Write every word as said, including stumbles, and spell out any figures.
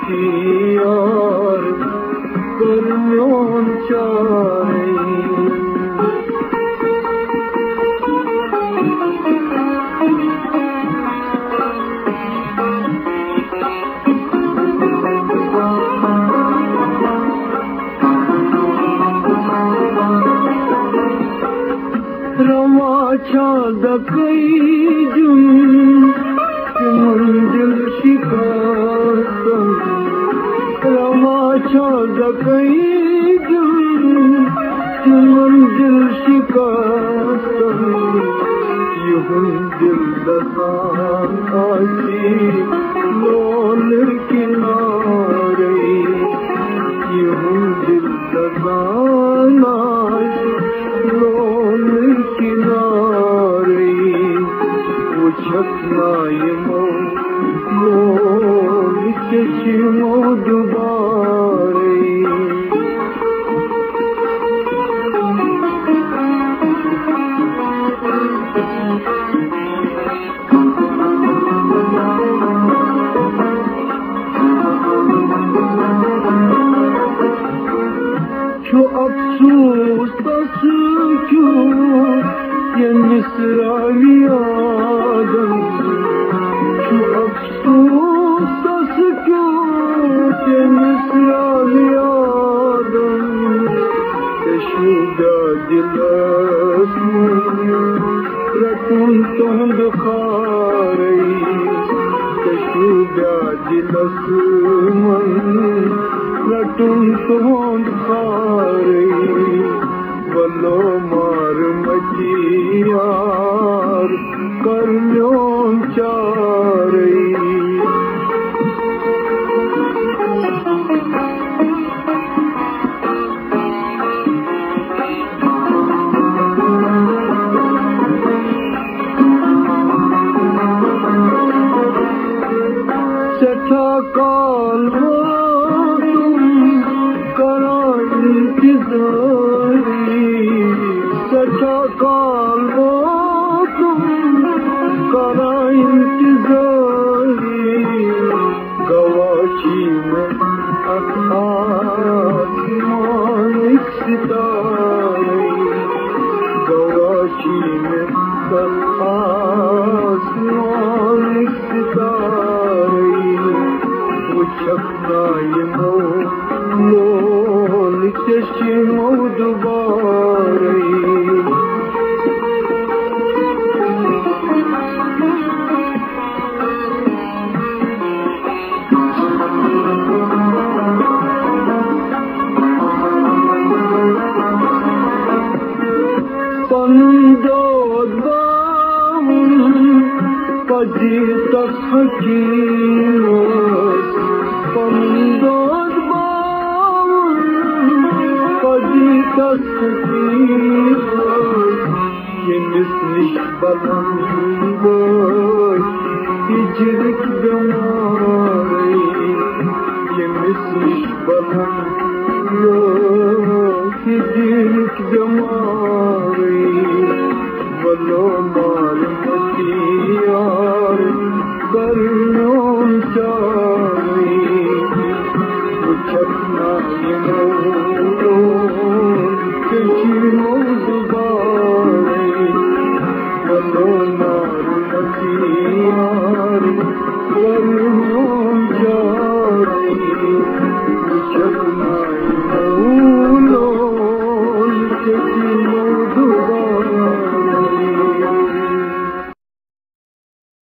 यार करनों चाहे रवा चाँद कई जुम मंजिल शिकायतम रवा चाँद कई जुम मंजिल शिकायतम यूं दिल दसान आसी लोल किनारे यूं दिल दसान आसी लोल किनारे वुछतना यमो लोल चश्मो दुबारे छो अफसोस तस क्यों ये मिसराली आदम छो अफसोस तस क्यों ये मिसराली आदम शुदा दिलस रतुन तुंद खारई शुदा दिलस रटुन तुंद खारई वलो मार मची यार करनों चारई सठा काल सचा काल वो तुम करा इंतजारी गवाशी में आसमान एक सितारे गवाशी में आसमान एक सितारे वो छपना ये मो लोल चश्मो दुबारे पंदोद बामुन पजी तक हकीरोस पंदोद बामुन पजी तक हकीरोस ये मिसनिश बलम बोय हिजरक गमारे ये मिसनिश बलम हिजरक गमारे वलो मार मची यार करनों चाहे छपना